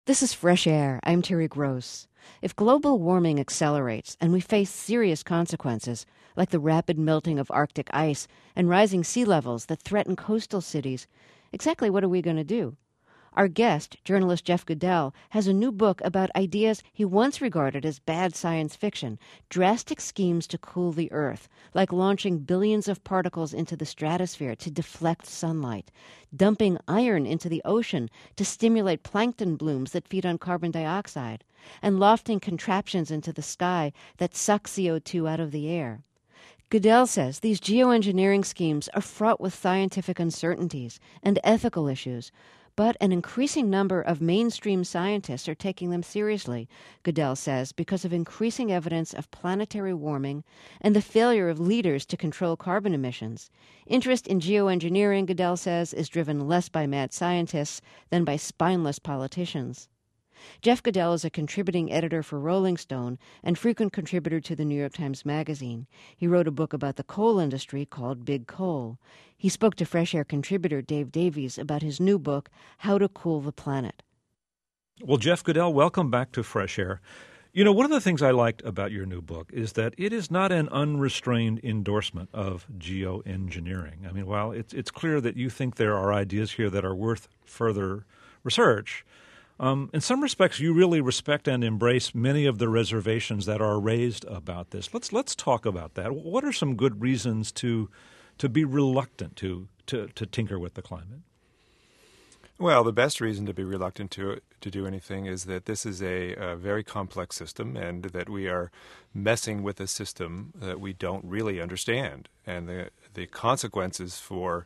This is Fresh Air. I'm Terry Gross. If global warming accelerates and we face serious consequences, like the rapid melting of Arctic ice and rising sea levels that threaten coastal cities, exactly what are we going to do? Our guest, journalist Jeff Goodell, has a new book about ideas he once regarded as bad science fiction, drastic schemes to cool the Earth, like launching billions of particles into the stratosphere to deflect sunlight, dumping iron into the ocean to stimulate plankton blooms that feed on carbon dioxide, and lofting contraptions into the sky that suck CO2 out of the air. Goodell says these geoengineering schemes are fraught with scientific uncertainties and ethical issues, but an increasing number of mainstream scientists are taking them seriously, Goodell says, because of increasing evidence of planetary warming and the failure of leaders to control carbon emissions. Interest in geoengineering, Goodell says, is driven less by mad scientists than by spineless politicians. Jeff Goodell is a contributing editor for Rolling Stone and frequent contributor to the New York Times Magazine. He wrote a book about the coal industry called Big Coal. He spoke to Fresh Air contributor Dave Davies about his new book, How to Cool the Planet. Well, Jeff Goodell, welcome back to Fresh Air. You know, one of the things I liked about your new book is that it is not an unrestrained endorsement of geoengineering. I mean, while it's clear that you think there are ideas here that are worth further research, in some respects, you really respect and embrace many of the reservations that are raised about this. Let's talk about that. What are some good reasons to be reluctant to tinker with the climate? Well, the best reason to be reluctant to do anything is that this is a very complex system, and that we are messing with a system that we don't really understand, and the consequences for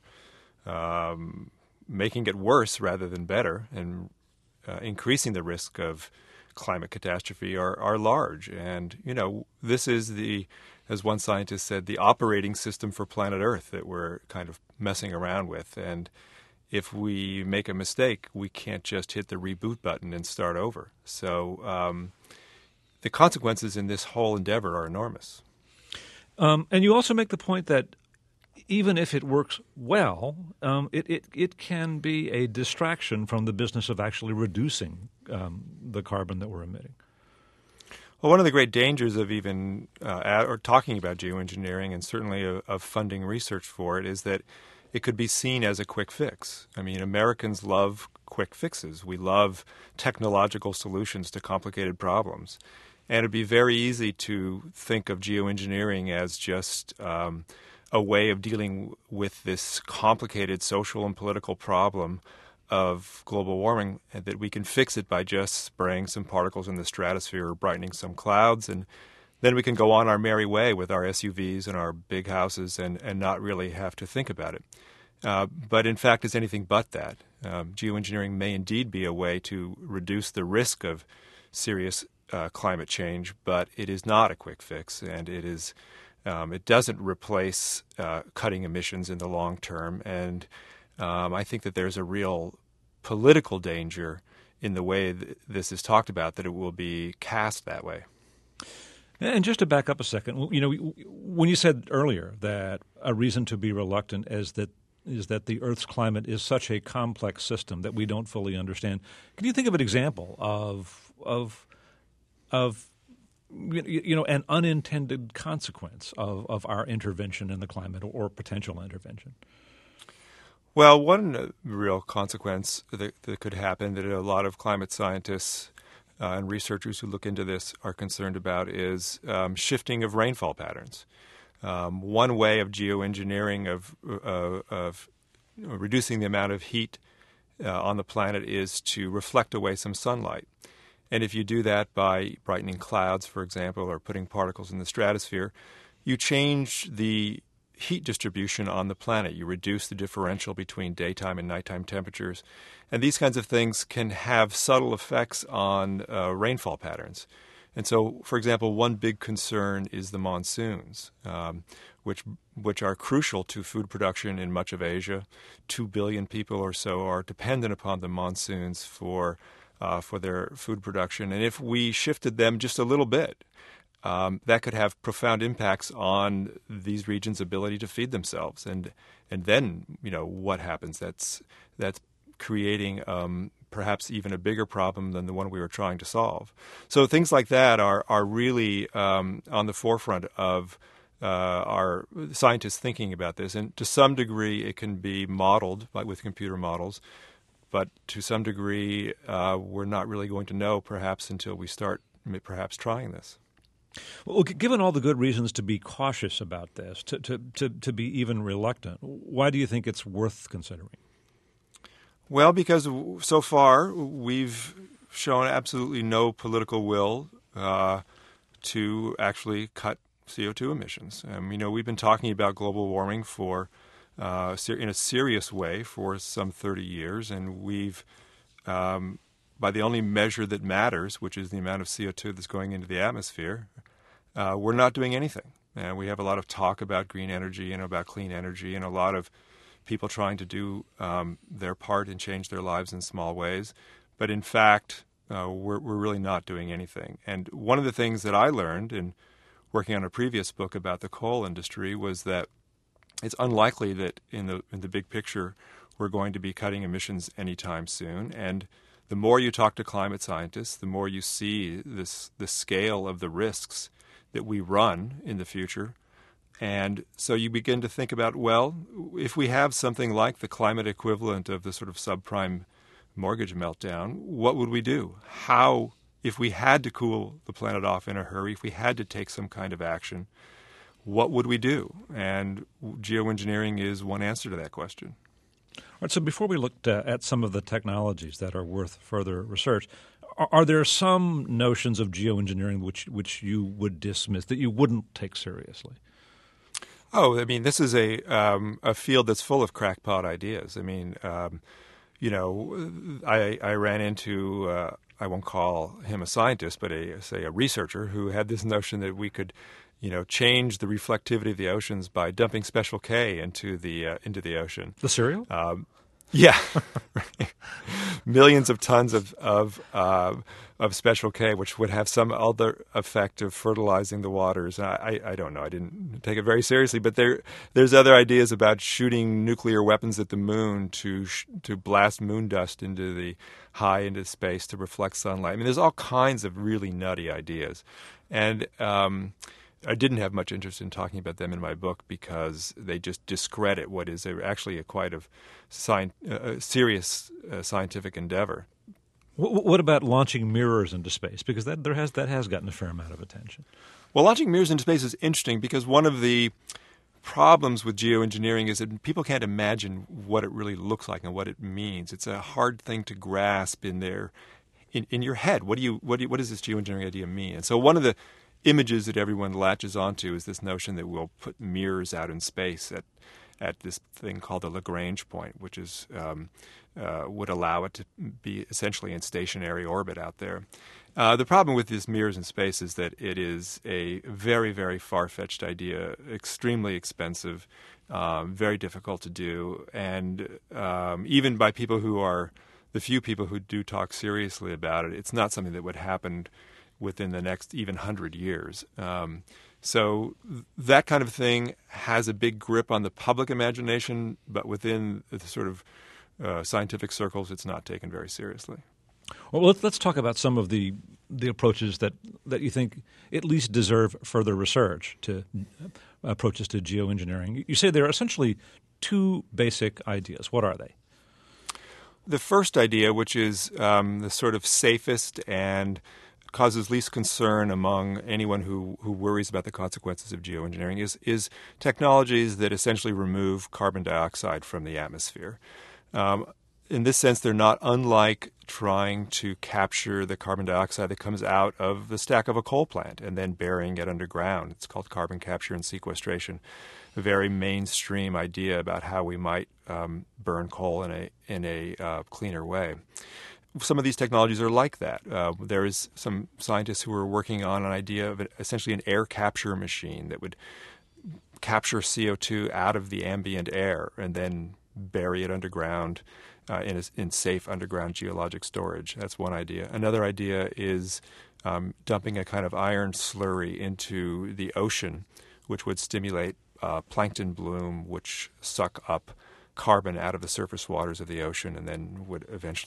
making it worse rather than better and increasing the risk of climate catastrophe are large. And, you know, this is as one scientist said, the operating system for planet Earth that we're kind of messing around with. And if we make a mistake, we can't just hit the reboot button and start over. So the consequences in this whole endeavor are enormous. And you also make the point that even if it works well, it can be a distraction from the business of actually reducing the carbon that we're emitting. Well, one of the great dangers of even or talking about geoengineering, and certainly of funding research for it, is that it could be seen as a quick fix. I mean, Americans love quick fixes. We love technological solutions to complicated problems. And it'd be very easy to think of geoengineering as just a way of dealing with this complicated social and political problem of global warming, and that we can fix it by just spraying some particles in the stratosphere or brightening some clouds, and then we can go on our merry way with our SUVs and our big houses and not really have to think about it. But in fact, it's anything but that. Geoengineering may indeed be a way to reduce the risk of serious climate change, but it is not a quick fix, and it doesn't replace cutting emissions in the long term. And I think that there's a real political danger in the way this is talked about, that it will be cast that way. And just to back up a second, you know, when you said earlier that a reason to be reluctant is that the Earth's climate is such a complex system that we don't fully understand, can you think of an example of you know, an unintended consequence of our intervention in the climate, or potential intervention? Well, one real consequence that could happen, that a lot of climate scientists and researchers who look into this are concerned about, is shifting of rainfall patterns. One way of geoengineering, of reducing the amount of heat on the planet, is to reflect away some sunlight. And if you do that by brightening clouds, for example, or putting particles in the stratosphere, you change the heat distribution on the planet. You reduce the differential between daytime and nighttime temperatures. And these kinds of things can have subtle effects on rainfall patterns. And so, for example, one big concern is the monsoons, which are crucial to food production in much of Asia. 2 billion people or so are dependent upon the monsoons for their food production. And if we shifted them just a little bit, that could have profound impacts on these regions' ability to feed themselves. And then, you know, what happens? That's creating perhaps even a bigger problem than the one we were trying to solve. So things like that are really on the forefront of our scientists thinking about this. And to some degree, it can be modeled with computer models. But to some degree, we're not really going to know perhaps until we start perhaps trying this. Well, given all the good reasons to be cautious about this, to be even reluctant, why do you think it's worth considering? Well, because so far we've shown absolutely no political will to actually cut CO2 emissions. We've been talking about global warming in a serious way for some 30 years, and we've, by the only measure that matters, which is the amount of CO2 that's going into the atmosphere, we're not doing anything. And we have a lot of talk about green energy and about clean energy, and a lot of people trying to do their part and change their lives in small ways. But in fact, we're really not doing anything. And one of the things that I learned in working on a previous book about the coal industry was that it's unlikely that in the big picture we're going to be cutting emissions anytime soon. And the more you talk to climate scientists, the more you see the scale of the risks that we run in the future. And so you begin to think about, well, if we have something like the climate equivalent of the sort of subprime mortgage meltdown, what would we do? How, if we had to cool the planet off in a hurry, if we had to take some kind of action, what would we do? And geoengineering is one answer to that question. All right, so before we looked at some of the technologies that are worth further research, are there some notions of geoengineering which you would dismiss, that you wouldn't take seriously? Oh, I mean, this is a field that's full of crackpot ideas. I mean, I ran into, I won't call him a scientist, but a researcher who had this notion that we could, change the reflectivity of the oceans by dumping Special K into the ocean. The cereal? Yeah, millions of tons of Special K, which would have some other effect of fertilizing the waters. I don't know. I didn't take it very seriously, but there's other ideas about shooting nuclear weapons at the moon to blast moon dust into space to reflect sunlight. I mean, there's all kinds of really nutty ideas, and I didn't have much interest in talking about them in my book because they just discredit what is actually a quite serious scientific endeavor. What about launching mirrors into space? Because that has gotten a fair amount of attention. Well, launching mirrors into space is interesting because one of the problems with geoengineering is that people can't imagine what it really looks like and what it means. It's a hard thing to grasp in your head. What does this geoengineering idea mean? And so one of the images that everyone latches onto is this notion that we'll put mirrors out in space at this thing called the Lagrange point, which is would allow it to be essentially in stationary orbit out there. The problem with these mirrors in space is that it is a very, very far-fetched idea, extremely expensive, very difficult to do, and even by people who are the few people who do talk seriously about it, it's not something that would happen within the next even 100 years. So that kind of thing has a big grip on the public imagination, but within the sort of scientific circles, it's not taken very seriously. Well, let's talk about some of the approaches that you think at least deserve further research, to approaches to geoengineering. You say there are essentially two basic ideas. What are they? The first idea, which is the sort of safest and causes least concern among anyone who worries about the consequences of geoengineering, is technologies that essentially remove carbon dioxide from the atmosphere. In this sense, they're not unlike trying to capture the carbon dioxide that comes out of the stack of a coal plant and then burying it underground. It's called carbon capture and sequestration, a very mainstream idea about how we might burn coal in a cleaner way. Some of these technologies are like that. There is some scientists who are working on an idea of essentially an air capture machine that would capture CO2 out of the ambient air and then bury it underground in safe underground geologic storage. That's one idea. Another idea is dumping a kind of iron slurry into the ocean, which would stimulate plankton bloom, which suck up carbon out of the surface waters of the ocean and then would eventually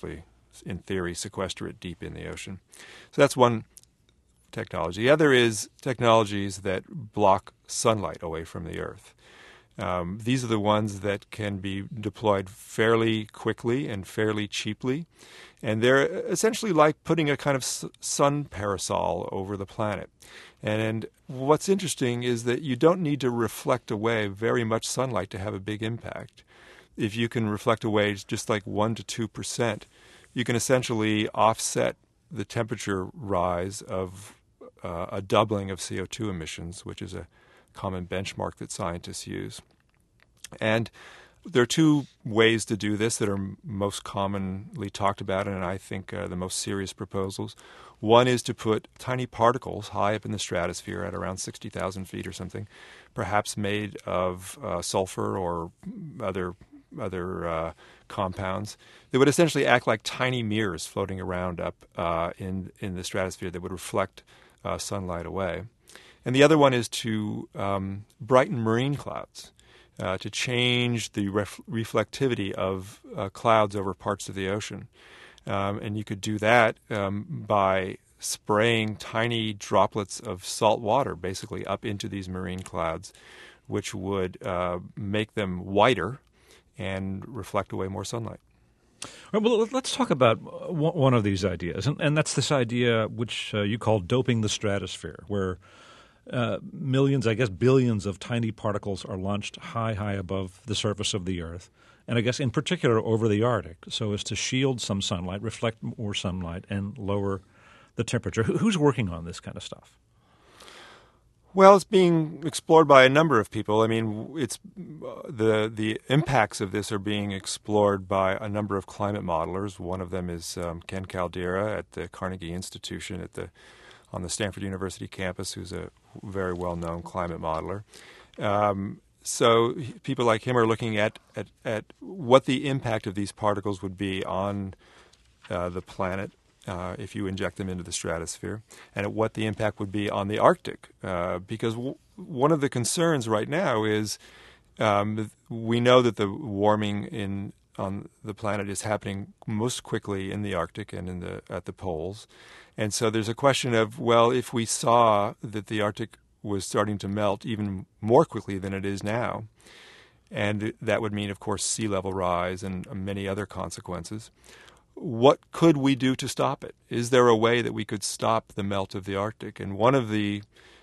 in theory, sequester it deep in the ocean. So that's one technology. The other is technologies that block sunlight away from the Earth. These are the ones that can be deployed fairly quickly and fairly cheaply. And they're essentially like putting a kind of sun parasol over the planet. And what's interesting is that you don't need to reflect away very much sunlight to have a big impact. If you can reflect away just like 1 to 2%, you can essentially offset the temperature rise of a doubling of CO2 emissions, which is a common benchmark that scientists use. And there are two ways to do this that are most commonly talked about, and I think the most serious proposals. One is to put tiny particles high up in the stratosphere at around 60,000 feet or something, perhaps made of sulfur or other compounds that would essentially act like tiny mirrors floating around up in the stratosphere that would reflect sunlight away. And the other one is to brighten marine clouds, to change the reflectivity of clouds over parts of the ocean. And you could do that by spraying tiny droplets of salt water basically up into these marine clouds, which would make them whiter and reflect away more sunlight. Well, let's talk about one of these ideas, and that's this idea which you call doping the stratosphere, where millions, I guess billions of tiny particles are launched high above the surface of the Earth, and I guess in particular over the Arctic, so as to shield some sunlight, reflect more sunlight, and lower the temperature. Who's working on this kind of stuff? Well, it's being explored by a number of people. I mean, it's the impacts of this are being explored by a number of climate modelers. One of them is Ken Caldeira at the Carnegie Institution on the Stanford University campus, who's a very well-known climate modeler. So people like him are looking at what the impact of these particles would be on the planet if you inject them into the stratosphere, and at what the impact would be on the Arctic. Because one of the concerns right now is we know that the warming on the planet is happening most quickly in the Arctic and at the poles. And so there's a question of, well, if we saw that the Arctic was starting to melt even more quickly than it is now, and that would mean, of course, sea level rise and many other consequences, what could we do to stop it? Is there a way that we could stop the melt of the Arctic? And one of the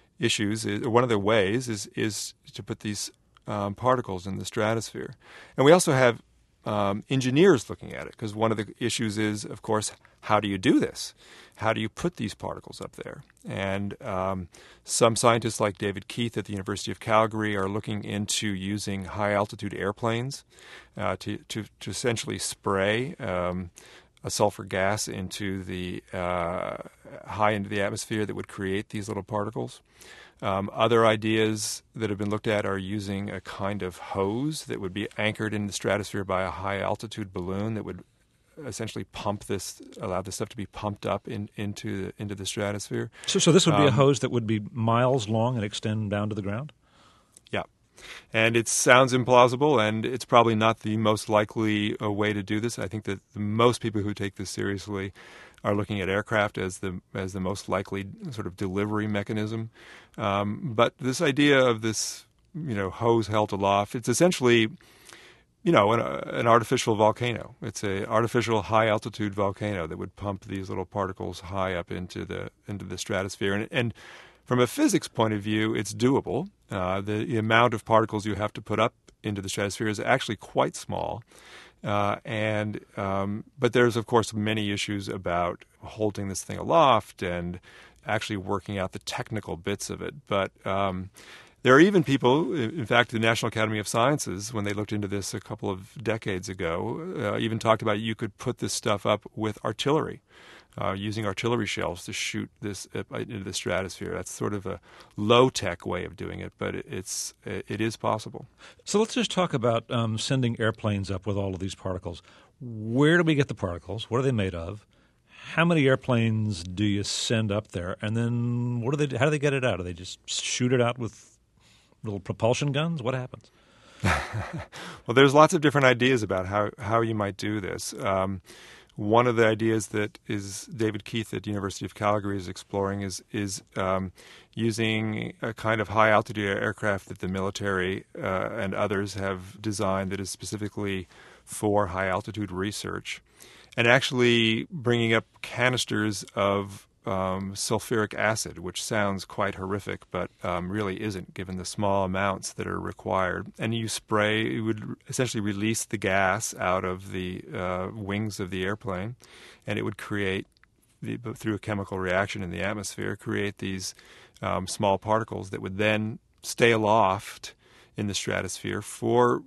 ways is to put these particles in the stratosphere. And we also have engineers looking at it, because one of the issues is, of course, how do you do this? How do you put these particles up there? And some scientists like David Keith at the University of Calgary are looking into using high-altitude airplanes to essentially spray a sulfur gas into the high into the atmosphere that would create these little particles. Other ideas that have been looked at are using a kind of hose that would be anchored in the stratosphere by a high-altitude balloon that would essentially allow this stuff to be pumped up into the stratosphere. So this would be a hose that would be miles long and extend down to the ground? Yeah. And it sounds implausible, and it's probably not the most likely way to do this. I think that most people who take this seriously are looking at aircraft as the most likely sort of delivery mechanism. But this idea of this, hose held aloft, it's essentially, an artificial volcano. It's an artificial high-altitude volcano that would pump these little particles high up into the stratosphere. And from a physics point of view, it's doable. The amount of particles you have to put up into the stratosphere is actually quite small. But there's, of course, many issues about holding this thing aloft and actually working out the technical bits of it. But there are even people, in fact, the National Academy of Sciences, when they looked into this a couple of decades ago, even talked about you could put this stuff up with artillery, using artillery shells to shoot this into the stratosphere. That's sort of a low-tech way of doing it, but it is possible. So let's just talk about sending airplanes up with all of these particles. Where do we get the particles? What are they made of? How many airplanes do you send up there? And then how do they get it out? Do they just shoot it out with little propulsion guns? What happens? Well, there's lots of different ideas about how you might do this. one of the ideas that is David Keith at the University of Calgary is exploring is using a kind of high-altitude aircraft that the military and others have designed that is specifically for high-altitude research, and actually bringing up canisters of sulfuric acid, which sounds quite horrific, but really isn't, given the small amounts that are required. And you spray, it would essentially release the gas out of the wings of the airplane, and it would create, through a chemical reaction in the atmosphere, create these small particles that would then stay aloft in the stratosphere for,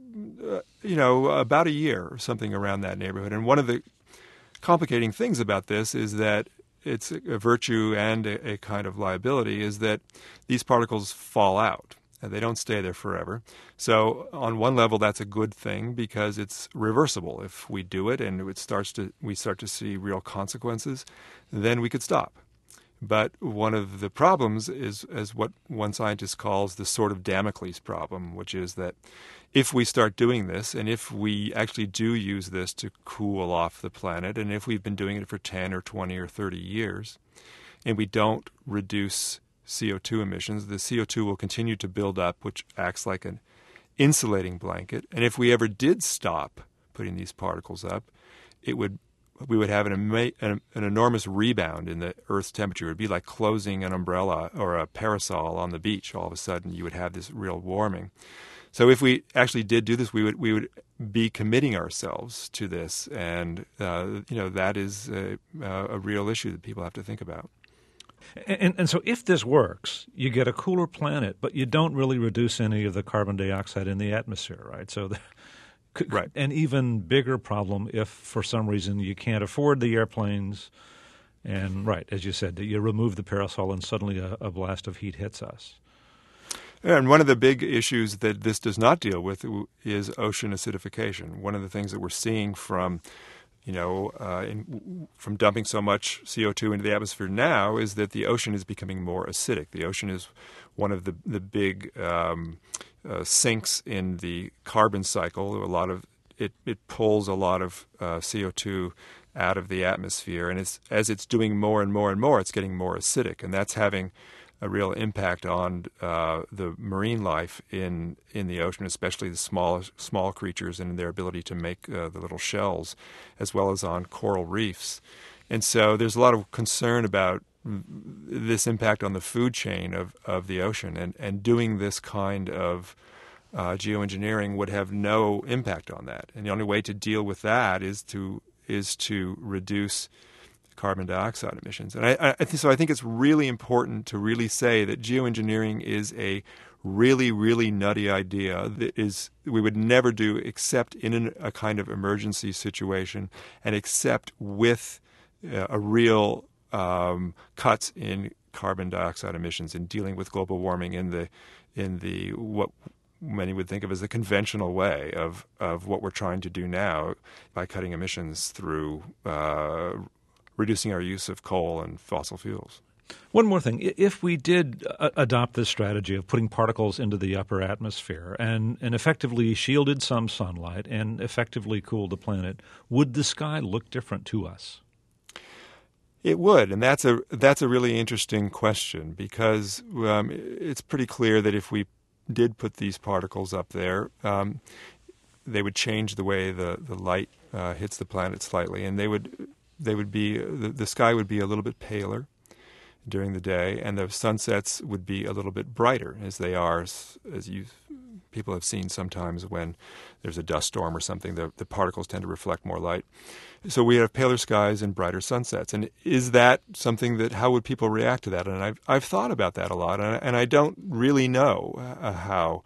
about a year or something around that neighborhood. And one of the complicating things about this is that it's a virtue and a kind of liability, is that these particles fall out and they don't stay there forever. So on one level, that's a good thing because it's reversible. If we do it and we start to see real consequences, then we could stop. But one of the problems is what one scientist calls the sword of Damocles problem, which is that if we start doing this, and if we actually do use this to cool off the planet, and if we've been doing it for 10 or 20 or 30 years, and we don't reduce CO2 emissions, the CO2 will continue to build up, which acts like an insulating blanket. And if we ever did stop putting these particles up, we would have an enormous rebound in the Earth's temperature. It would be like closing an umbrella or a parasol on the beach. All of a sudden, you would have this real warming. So if we actually did do this, we would be committing ourselves to this, and that is a real issue that people have to think about. And so if this works, you get a cooler planet, but you don't really reduce any of the carbon dioxide in the atmosphere, right? So right. An even bigger problem if for some reason you can't afford the airplanes and, right, as you said, that you remove the parasol and suddenly a blast of heat hits us. And one of the big issues that this does not deal with is ocean acidification. One of the things that we're seeing from dumping so much CO2 into the atmosphere now is that the ocean is becoming more acidic. The ocean is one of the big sinks in the carbon cycle. It pulls a lot of CO2 out of the atmosphere, and as it's doing more and more and more, it's getting more acidic, and that's having a real impact on the marine life in the ocean, especially the small creatures and their ability to make the little shells, as well as on coral reefs. And so there's a lot of concern about this impact on the food chain of the ocean, and doing this kind of geoengineering would have no impact on that. And the only way to deal with that is to reduce carbon dioxide emissions. And I think it's really important to really say that geoengineering is a really, really nutty idea that we would never do except in a kind of emergency situation, and except with a real cuts in carbon dioxide emissions, in dealing with global warming in the what many would think of as the conventional way of what we're trying to do now by cutting emissions through reducing our use of coal and fossil fuels. One more thing. If we did adopt this strategy of putting particles into the upper atmosphere and effectively shielded some sunlight and effectively cooled the planet, would the sky look different to us? It would, and that's a really interesting question, because it's pretty clear that if we did put these particles up there, they would change the way the light hits the planet slightly, and the sky would be a little bit paler during the day, and the sunsets would be a little bit brighter, as they are, as people have seen sometimes when there's a dust storm or something, the particles tend to reflect more light. So we have paler skies and brighter sunsets. And is that something how would people react to that? And I've thought about that a lot, and I don't really know how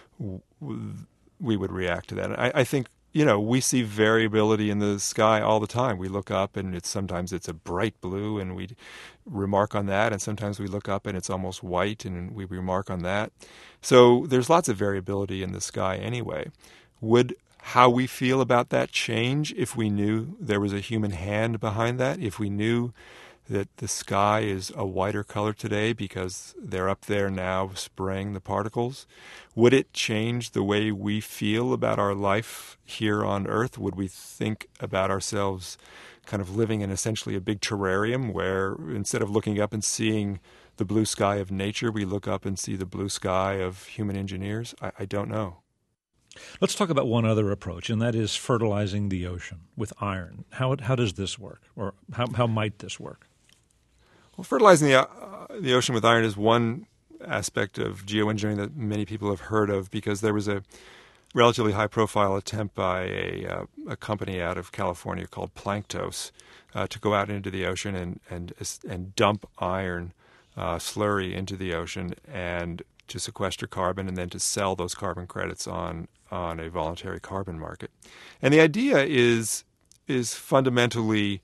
we would react to that. I think, we see variability in the sky all the time. We look up and sometimes it's a bright blue, and we remark on that. And sometimes we look up and it's almost white, and we remark on that. So there's lots of variability in the sky anyway. Would how we feel about that change if we knew there was a human hand behind that? If we knew that the sky is a whiter color today because they're up there now spraying the particles? Would it change the way we feel about our life here on Earth? Would we think about ourselves kind of living in essentially a big terrarium where instead of looking up and seeing the blue sky of nature, we look up and see the blue sky of human engineers? I don't know. Let's talk about one other approach, and that is fertilizing the ocean with iron. How does this work, or how might this work? Well, fertilizing the ocean with iron is one aspect of geoengineering that many people have heard of, because there was a relatively high-profile attempt by a company out of California called Planktos to go out into the ocean and dump iron slurry into the ocean and to sequester carbon and then to sell those carbon credits on a voluntary carbon market. And the idea is fundamentally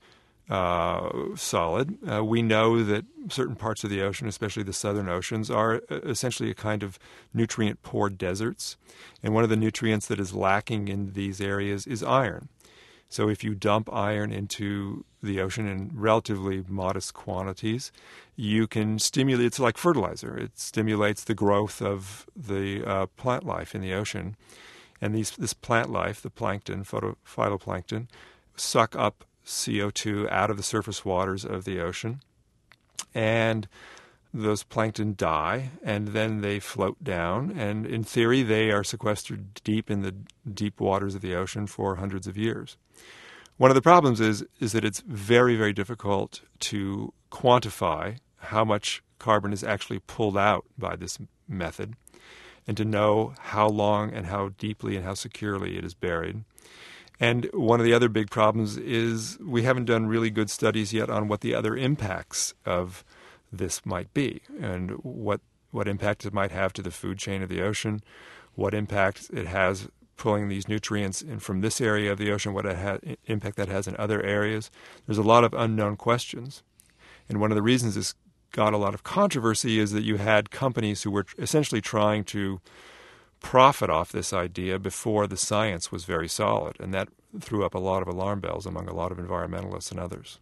solid. We know that certain parts of the ocean, especially the southern oceans, are essentially a kind of nutrient-poor deserts. And one of the nutrients that is lacking in these areas is iron. So if you dump iron into the ocean in relatively modest quantities, you can stimulate, it's like fertilizer. It stimulates the growth of the plant life in the ocean. And this plant life, the plankton, phytoplankton, suck up CO2 out of the surface waters of the ocean. And those plankton die, and then they float down. And in theory, they are sequestered deep in the deep waters of the ocean for hundreds of years. One of the problems is that it's very, very difficult to quantify how much carbon is actually pulled out by this method and to know how long and how deeply and how securely it is buried. And one of the other big problems is we haven't done really good studies yet on what the other impacts of this might be and what impact it might have to the food chain of the ocean, what impact it has pulling these nutrients in from this area of the ocean, what impact that has in other areas. There's a lot of unknown questions. And one of the reasons this got a lot of controversy is that you had companies who were essentially trying to profit off this idea before the science was very solid. And that threw up a lot of alarm bells among a lot of environmentalists and others.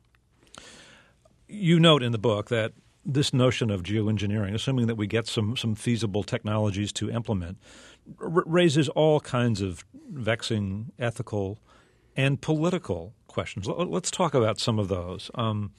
You note in the book that this notion of geoengineering, assuming that we get some feasible technologies to implement, raises all kinds of vexing ethical and political questions. Let's talk about some of those.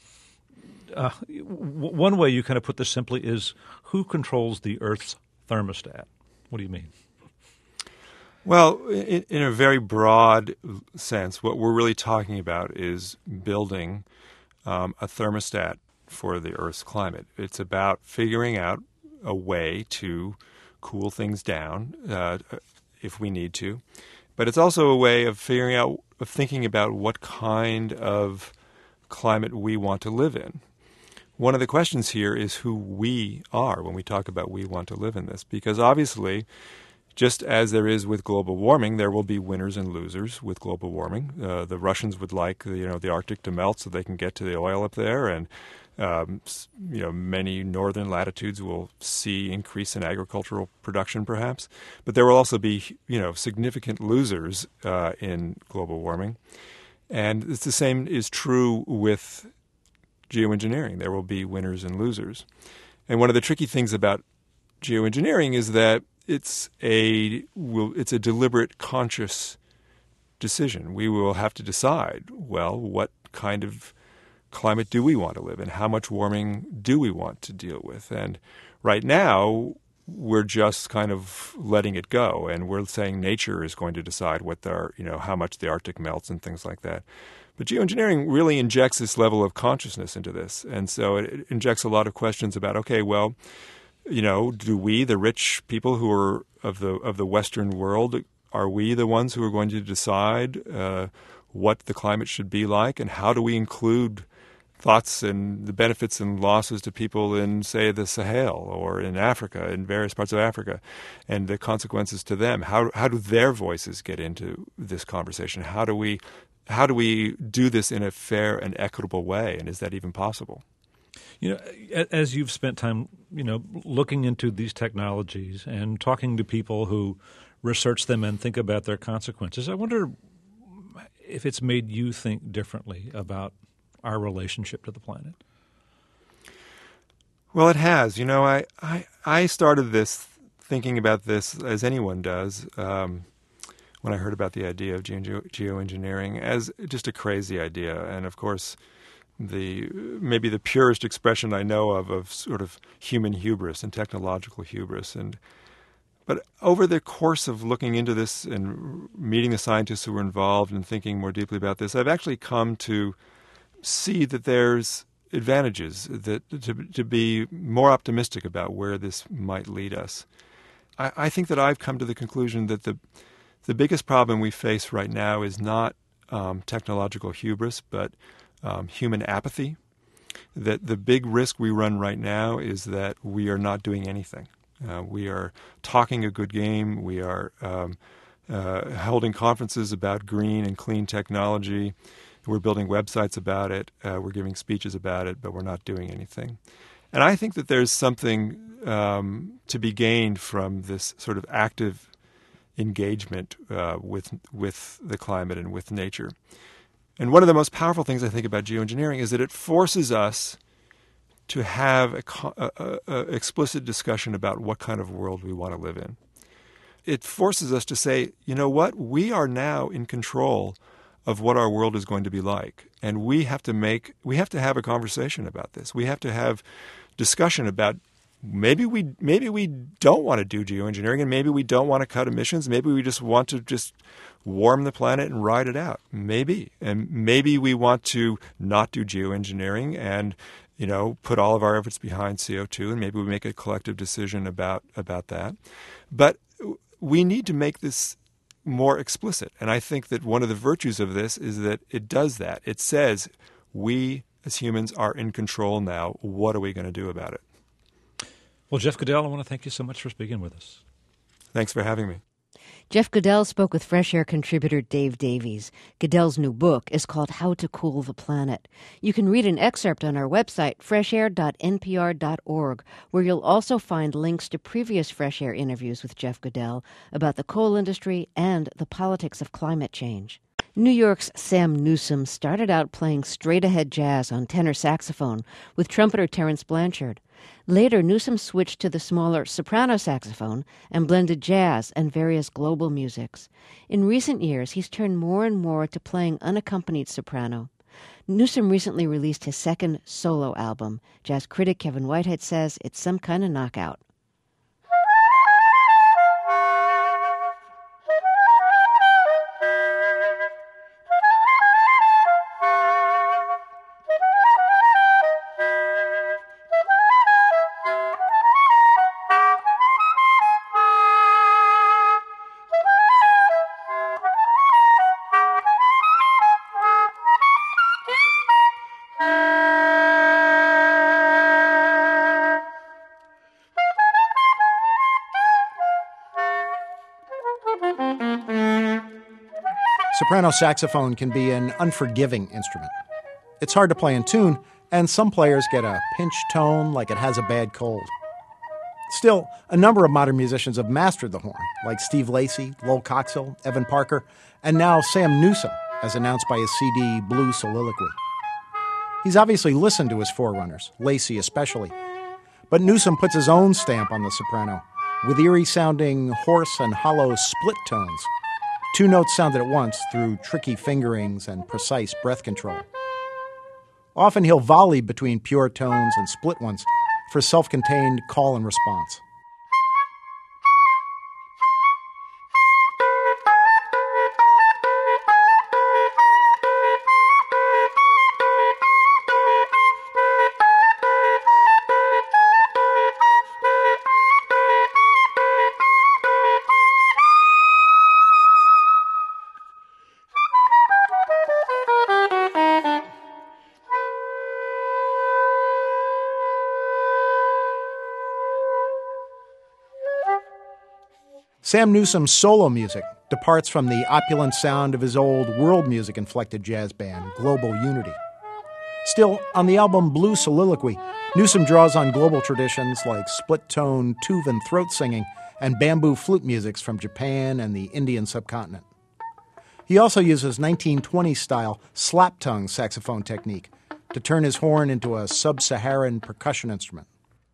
One way you kind of put this simply is, who controls the Earth's thermostat? What do you mean? Well, in a very broad sense, what we're really talking about is building a thermostat for the Earth's climate. It's about figuring out a way to cool things down if we need to. But it's also a way of thinking about what kind of climate we want to live in. One of the questions here is who we are when we talk about we want to live in this, because obviously, just as there is with global warming, there will be winners and losers with global warming. The Russians would like the Arctic to melt so they can get to the oil up there, and many northern latitudes will see increase in agricultural production, perhaps. But there will also be significant losers in global warming, and it's the same is true with geoengineering. There will be winners and losers. And one of the tricky things about geoengineering is that it's a deliberate, conscious decision. We will have to decide, well, what kind of climate do we want to live in? How much warming do we want to deal with? And right now, we're just kind of letting it go, and we're saying nature is going to decide how much the Arctic melts and things like that. But geoengineering really injects this level of consciousness into this, and so it injects a lot of questions about, okay, well, do we, the rich people who are of the Western world, are we the ones who are going to decide what the climate should be like, and how do we include thoughts and the benefits and losses to people in, say, the Sahel or in Africa, in various parts of Africa, and the consequences to them? How do their voices get into this conversation? How do we do this in a fair and equitable way, and is that even possible? As you've spent time, looking into these technologies and talking to people who research them and think about their consequences, I wonder if it's made you think differently about our relationship to the planet. Well, it has. You know, I started this thinking about this, as anyone does, when I heard about the idea of geoengineering, as just a crazy idea. And of course, maybe the purest expression I know of sort of human hubris and technological hubris. But over the course of looking into this and meeting the scientists who were involved and thinking more deeply about this, I've actually come to see that there's advantages, that to be more optimistic about where this might lead us. I think that I've come to the conclusion that the biggest problem we face right now is not technological hubris, but human apathy. That the big risk we run right now is that we are not doing anything. We are talking a good game. We are holding conferences about green and clean technology. We're building websites about it. We're giving speeches about it, but we're not doing anything. And I think that there's something to be gained from this sort of active engagement with the climate and with nature. And one of the most powerful things I think about geoengineering is that it forces us to have a explicit discussion about what kind of world we want to live in. It forces us to say, you know what, we are now in control of what our world is going to be like. And we have to have a conversation about this. We have to have discussion about maybe we don't want to do geoengineering, and maybe we don't want to cut emissions. Maybe we just want to warm the planet and ride it out. Maybe. And maybe we want to not do geoengineering and, you know, put all of our efforts behind CO2, and maybe we make a collective decision about that. But we need to make this more explicit. And I think that one of the virtues of this is that it does that. It says we as humans are in control now. What are we going to do about it? Well, Jeff Goodell, I want to thank you so much for speaking with us. Thanks for having me. Jeff Goodell spoke with Fresh Air contributor Dave Davies. Goodell's new book is called How to Cool the Planet. You can read an excerpt on our website, freshair.npr.org, where you'll also find links to previous Fresh Air interviews with Jeff Goodell about the coal industry and the politics of climate change. New York's Sam Newsom started out playing straight-ahead jazz on tenor saxophone with trumpeter Terence Blanchard. Later, Newsom switched to the smaller soprano saxophone and blended jazz and various global musics. In recent years, he's turned more and more to playing unaccompanied soprano. Newsom recently released his second solo album. Jazz critic Kevin Whitehead says it's some kind of knockout. Soprano saxophone can be an unforgiving instrument. It's hard to play in tune, and some players get a pinched tone like it has a bad cold. Still, a number of modern musicians have mastered the horn, like Steve Lacy, Lowell Coxill, Evan Parker, and now Sam Newsom, as announced by his CD Blue Soliloquy. He's obviously listened to his forerunners, Lacy especially, but Newsom puts his own stamp on the soprano, with eerie-sounding hoarse and hollow split tones. Two notes sounded at once through tricky fingerings and precise breath control. Often he'll volley between pure tones and split ones for self-contained call and response. Sam Newsom's solo music departs from the opulent sound of his old world music-inflected jazz band, Global Unity. Still, on the album Blue Soliloquy, Newsom draws on global traditions like split-tone Tuvan throat singing and bamboo flute musics from Japan and the Indian subcontinent. He also uses 1920s-style slap-tongue saxophone technique to turn his horn into a sub-Saharan percussion instrument.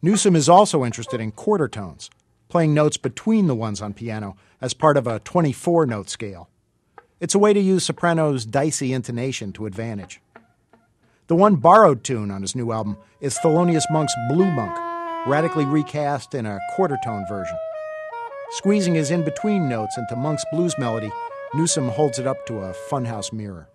Newsom is also interested in quarter tones, playing notes between the ones on piano as part of a 24-note scale. It's a way to use soprano's dicey intonation to advantage. The one borrowed tune on his new album is Thelonious Monk's Blue Monk, radically recast in a quarter tone version. Squeezing his in-between notes into Monk's blues melody, Newsom holds it up to a funhouse mirror.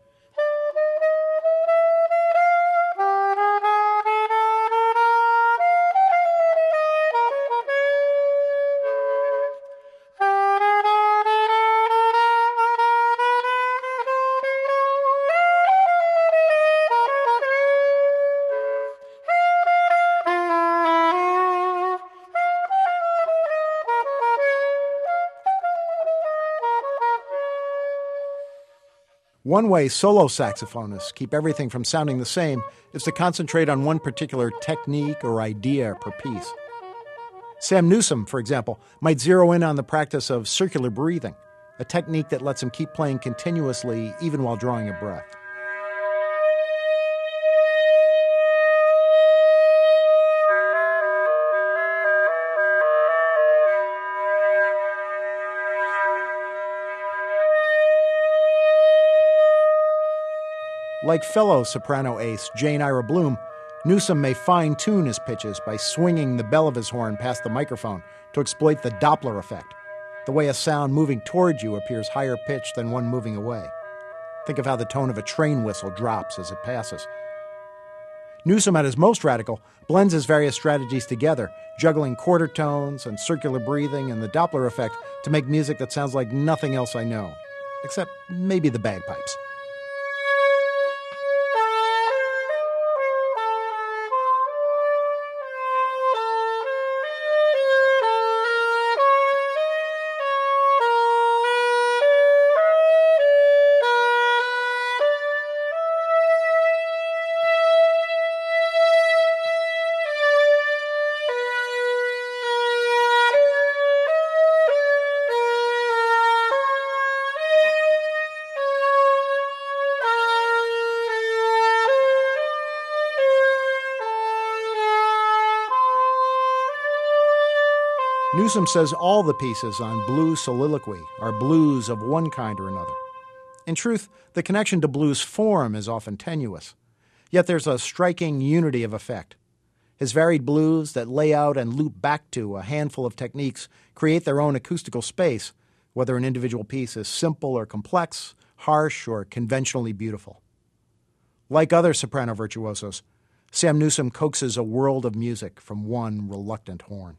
One way solo saxophonists keep everything from sounding the same is to concentrate on one particular technique or idea per piece. Sam Newsom, for example, might zero in on the practice of circular breathing, a technique that lets him keep playing continuously even while drawing a breath. Like fellow soprano ace Jane Ira Bloom, Newsom may fine-tune his pitches by swinging the bell of his horn past the microphone to exploit the Doppler effect, the way a sound moving toward you appears higher pitched than one moving away. Think of how the tone of a train whistle drops as it passes. Newsom, at his most radical, blends his various strategies together, juggling quarter tones and circular breathing and the Doppler effect to make music that sounds like nothing else I know, except maybe the bagpipes. Newsom says all the pieces on Blue Soliloquy are blues of one kind or another. In truth, the connection to blues form is often tenuous, yet there's a striking unity of effect. His varied blues that lay out and loop back to a handful of techniques create their own acoustical space, whether an individual piece is simple or complex, harsh or conventionally beautiful. Like other soprano virtuosos, Sam Newsom coaxes a world of music from one reluctant horn.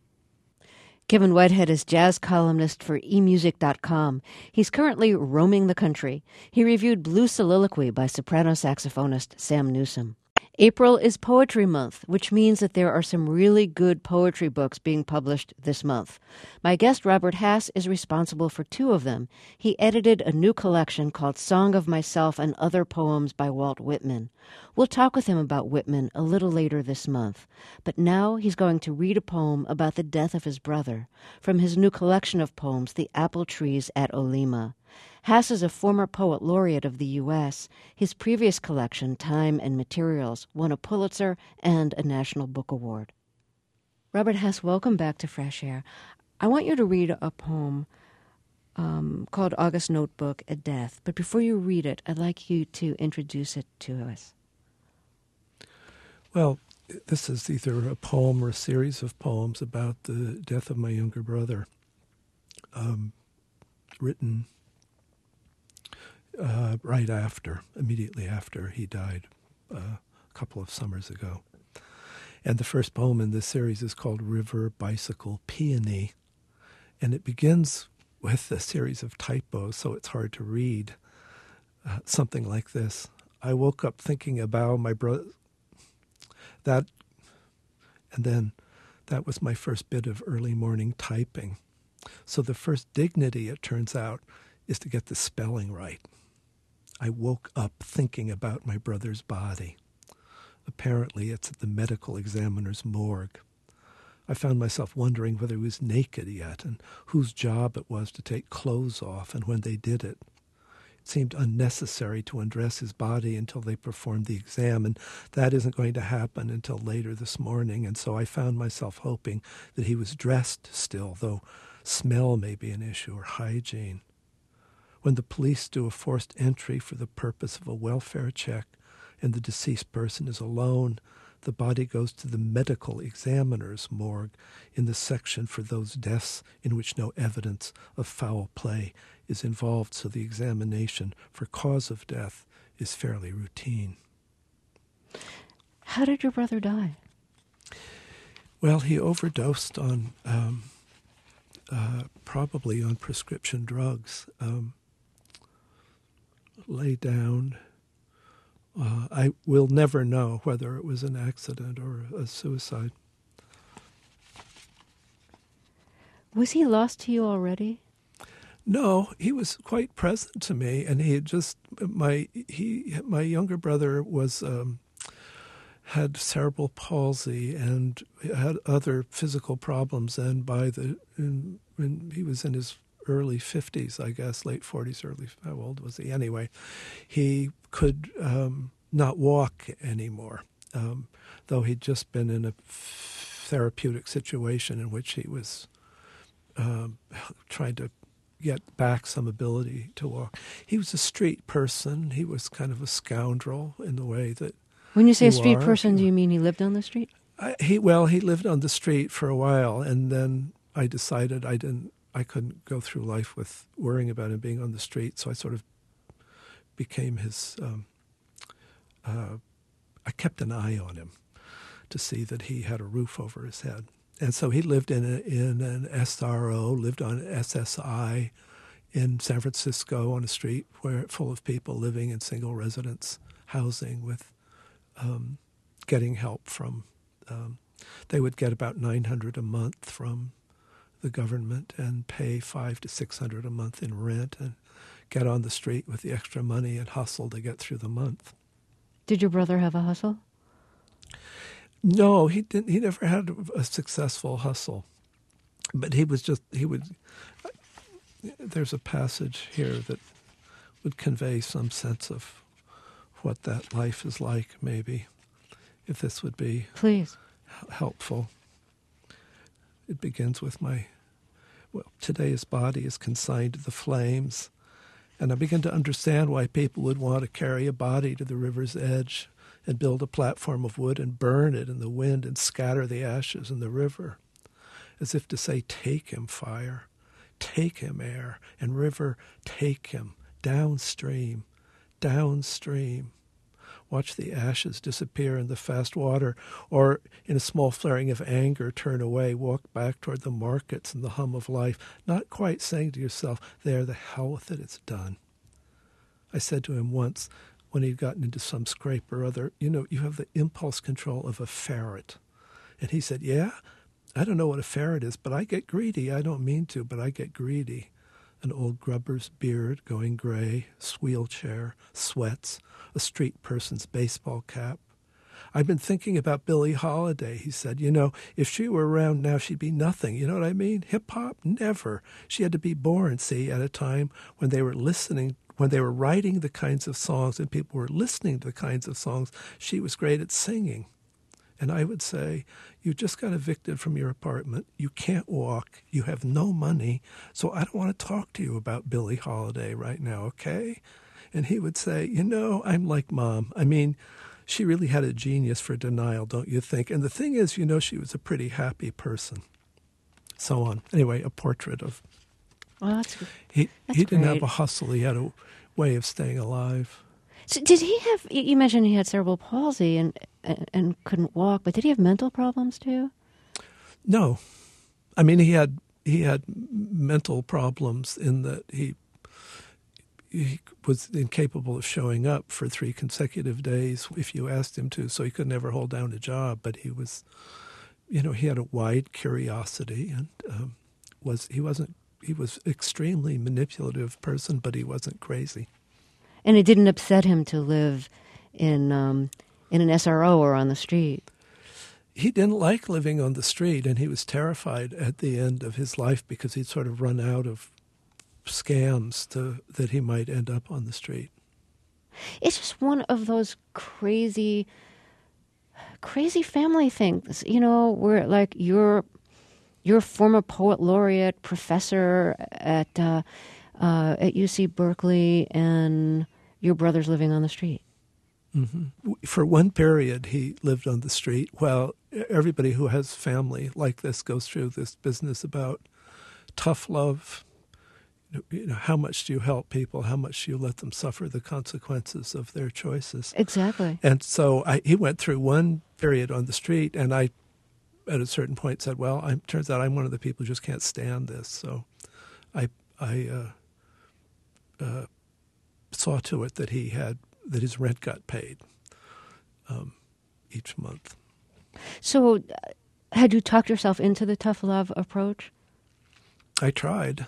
Kevin Whitehead is jazz columnist for emusic.com. He's currently roaming the country. He reviewed Blue Soliloquy by soprano saxophonist Sam Newsom. April is Poetry Month, which means that there are some really good poetry books being published this month. My guest, Robert Hass, is responsible for two of them. He edited a new collection called Song of Myself and Other Poems by Walt Whitman. We'll talk with him about Whitman a little later this month. But now he's going to read a poem about the death of his brother from his new collection of poems, The Apple Trees at Olema. Hass is a former poet laureate of the U.S. His previous collection, Time and Materials, won a Pulitzer and a National Book Award. Robert Hass, welcome back to Fresh Air. I want you to read a poem called August Notebook at Death. But before you read it, I'd like you to introduce it to us. Well, this is either a poem or a series of poems about the death of my younger brother, written immediately after he died a couple of summers ago. And the first poem in this series is called River, Bicycle, Peony. And it begins with a series of typos, so it's hard to read. Something like this. I woke up thinking about my brother. That was my first bit of early morning typing. So the first dignity, it turns out, is to get the spelling right. I woke up thinking about my brother's body. Apparently, it's at the medical examiner's morgue. I found myself wondering whether he was naked yet and whose job it was to take clothes off and when they did it. seemed unnecessary to undress his body until they performed the exam, and that isn't going to happen until later this morning. And so I found myself hoping that he was dressed still, though smell may be an issue, or hygiene. When the police do a forced entry for the purpose of a welfare check and the deceased person is alone, the body goes to the medical examiner's morgue in the section for those deaths in which no evidence of foul play is involved, so the examination for cause of death is fairly routine. How did your brother die? Well, he overdosed on probably on prescription drugs. Lay down. I will never know whether it was an accident or a suicide. Was he lost to you already? No, he was quite present to me, and he had just my younger brother was had cerebral palsy and had other physical problems, and when he was in his early 50s, I guess, late 40s, how old was he? Anyway, he could not walk anymore, though he'd just been in a therapeutic situation in which he was trying to get back some ability to walk. He was a street person. He was kind of a scoundrel in the way that when you say a street person, do you mean he lived on the street? He lived on the street for a while, and then I decided I couldn't go through life with worrying about him being on the street, so I sort of became his, I kept an eye on him to see that he had a roof over his head. And so he lived in an SRO, lived on SSI in San Francisco on a street full of people living in single residence housing with getting help from, they would get about $900 a month from the government and pay $500 to $600 a month in rent and get on the street with the extra money and hustle to get through the month. Did your brother have a hustle? No, he didn't. He never had a successful hustle, but there's a passage here that would convey some sense of what that life is like, maybe, if this would be Please. Helpful. It begins with today his body is consigned to the flames, and I begin to understand why people would want to carry a body to the river's edge and build a platform of wood and burn it in the wind and scatter the ashes in the river, as if to say, take him, fire, take him, air, and river, take him, downstream, downstream. Watch the ashes disappear in the fast water, or in a small flaring of anger, turn away, walk back toward the markets and the hum of life, not quite saying to yourself, there, the hell with it, it's done. I said to him once, when he'd gotten into some scrape or other, you have the impulse control of a ferret. And he said, yeah, I don't know what a ferret is, but I get greedy. I don't mean to, but I get greedy. An old grubber's beard going gray, wheelchair, sweats, a street person's baseball cap. I've been thinking about Billie Holiday, he said. If she were around now, she'd be nothing. You know what I mean? Hip-hop? Never. She had to be born, at a time when they were writing the kinds of songs and people were listening to the kinds of songs, she was great at singing. And I would say, you just got evicted from your apartment, you can't walk, you have no money, so I don't want to talk to you about Billie Holiday right now, okay? And he would say, I'm like Mom. I mean, she really had a genius for denial, don't you think? And the thing is, she was a pretty happy person. So on. Anyway, a portrait of... Well, he didn't great. have a hustle. He had a way of staying alive. So did he have? You mentioned he had cerebral palsy and couldn't walk, but did he have mental problems too? No, I mean he had mental problems in that he was incapable of showing up for 3 consecutive days if you asked him to. So he could never hold down a job. But he was, he had a wide curiosity and he was extremely manipulative person, but he wasn't crazy. And it didn't upset him to live in an SRO or on the street. He didn't like living on the street, and he was terrified at the end of his life because he'd sort of run out of scams that he might end up on the street. It's just one of those crazy family things, where like you're former poet laureate, professor at UC Berkeley, and your brother's living on the street. Mm-hmm. For one period, he lived on the street. Well, everybody who has family like this goes through this business about tough love. How much do you help people? How much do you let them suffer the consequences of their choices? Exactly. And so he went through one period on the street, and I, at a certain point, said, well, turns out I'm one of the people who just can't stand this. So I saw to it that that his rent got paid each month. So had you talked yourself into the tough love approach? I tried.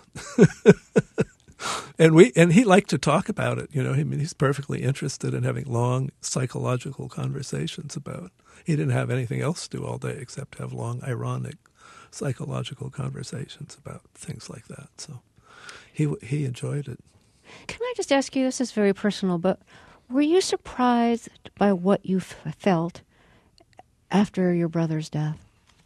and he liked to talk about it. He's perfectly interested in having long psychological conversations about. He didn't have anything else to do all day except have long, ironic psychological conversations about things like that. So he enjoyed it. Can I just ask you, this is very personal, but were you surprised by what you felt after your brother's death?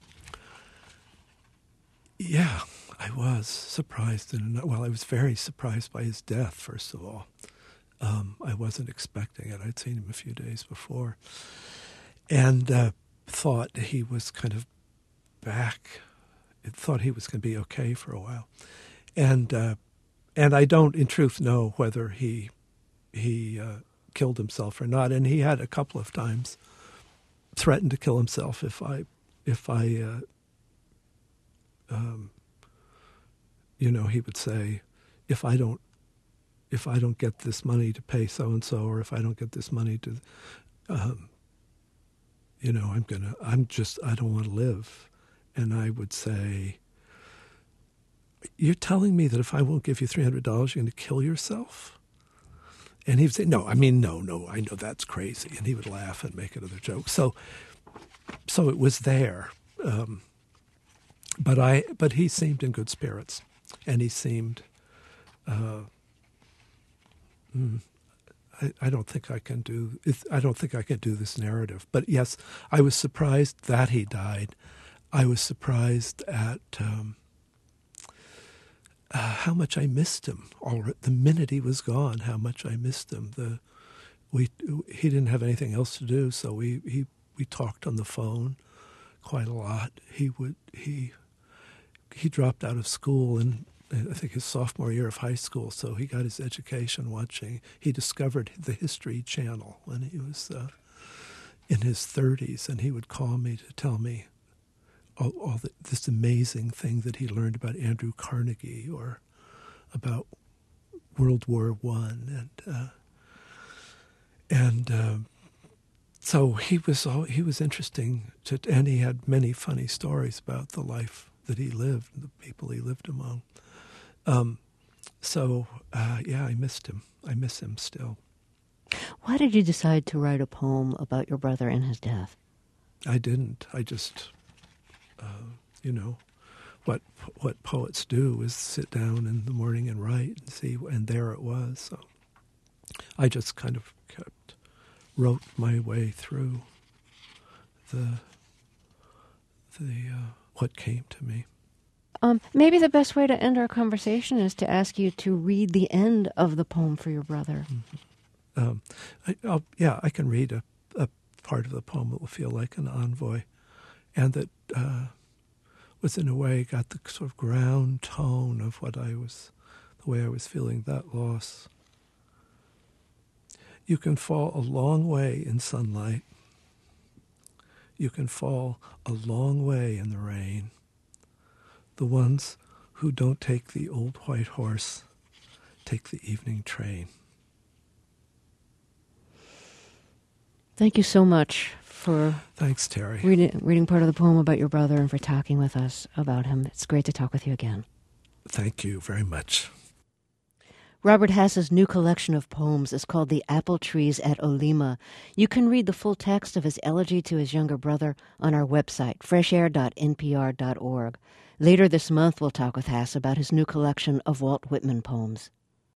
Yeah, I was surprised. I was very surprised by his death, first of all. I wasn't expecting it. I'd seen him a few days before. And thought he was kind of back. Thought he was going to be okay for a while. And I don't, in truth, know whether he killed himself or not. And he had a couple of times threatened to kill himself if I he would say, if I don't get this money to pay so and so, or if I don't get this money to, I don't want to live. And I would say, you're telling me that if I won't give you $300, you're going to kill yourself? And he would say, no, I know that's crazy. And he would laugh and make another joke. So it was there. But he seemed in good spirits. And he seemed, I don't think I can do this narrative. But yes, I was surprised that he died. I was surprised at how much I missed him. The minute he was gone, how much I missed him. He didn't have anything else to do, so we talked on the phone quite a lot. He dropped out of school in, I think, his sophomore year of high school, so he got his education watching. He discovered the History Channel when he was in his 30s, and he would call me to tell me this amazing thing that he learned about Andrew Carnegie or about World War I, so he was interesting and he had many funny stories about the life that he lived and the people he lived among. I missed him. I miss him still. Why did you decide to write a poem about your brother and his death? I didn't. I just, what poets do is sit down in the morning and write and see, and there it was. So I just kind of wrote my way through the what came to me. Maybe the best way to end our conversation is to ask you to read the end of the poem for your brother. Mm-hmm. I can read a part of the poem that will feel like an envoy, and that was in a way got the sort of ground tone of the way I was feeling that loss. You can fall a long way in sunlight. You can fall a long way in the rain. The ones who don't take the old white horse take the evening train. Thank you so much for Thanks, Terry. reading part of the poem about your brother and for talking with us about him. It's great to talk with you again. Thank you very much. Robert Hass's new collection of poems is called The Apple Trees at Olima. You can read the full text of his elegy to his younger brother on our website, freshair.npr.org. Later this month, we'll talk with Hass about his new collection of Walt Whitman poems.